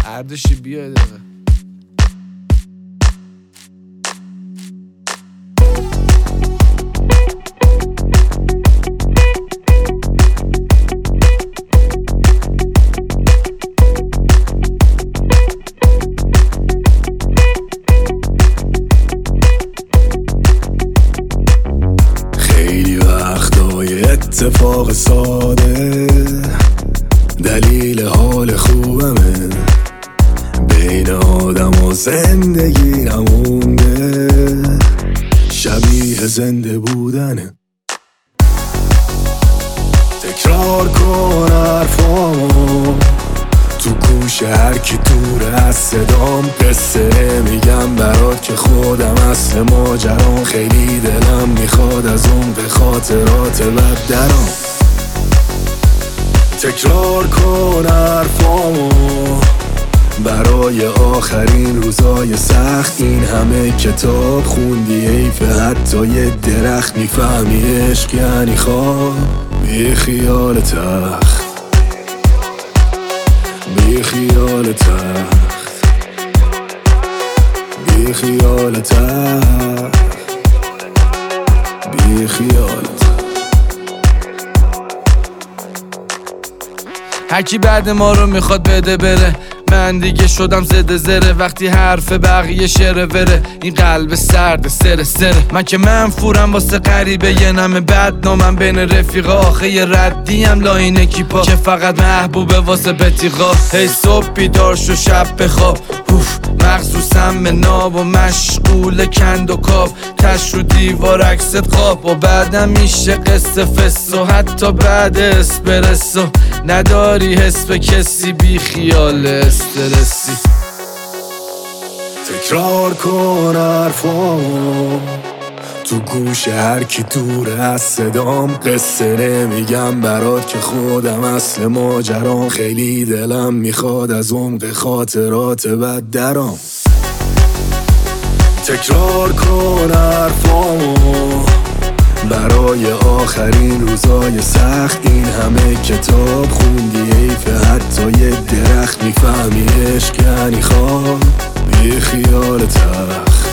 اردشی بیا دقیقه. خیلی وقتای اتفاق ساده دلیل حال خوبمه، بین آدم و زندگی نمونده، شبیه زنده بودنه. تکرار کن حرفامو تو گوش هر کی دور از صدام، قصه میگم برات که خودم اصل ماجرام، خیلی دلم میخواد از اون به خاطرات بد درام. تکرار کن حرفامو برای آخرین روزای سخت، این همه کتاب خوندی حیف حتی یه درخت، میفهمی عشق یعنی خواب بی خیال تخت، بی خیال تخت، بی خیال تخت، بی خیال تخت. هرکی بعد ما رو میخواد بده بره، من دیگه شدم زده زره، وقتی حرف بقیه شره وره، این قلب سرد سره سره. من که منفورم واسه غریبه، یه نمه بدنامم بین رفیقا، آخه یه ردیم لاین اکیپا که فقط محبوبه واسه بتیقا. هی صبح بیدار شو شب بخواب، مخصوصم به ناب و مشغول کند و کاب، تش رو دیوار عکست خواب و بعدم میشه قصه فس و حتی بعد اسپرسو نداری حس به کسی، بی خیال استرسی. تکرار کن حرفامو تو گوش هر کی دور از صدام، قصه نمیگم برات که خودم اصل ماجرام، خیلی دلم میخواد از عمق خاطرات بد درام. تکرار کن حرفامو برای آخرین روزای سخت، این همه کتاب خوندی حیف حتی یه درخت، میفهمی عشق یعنی خواب بی خیال تخت.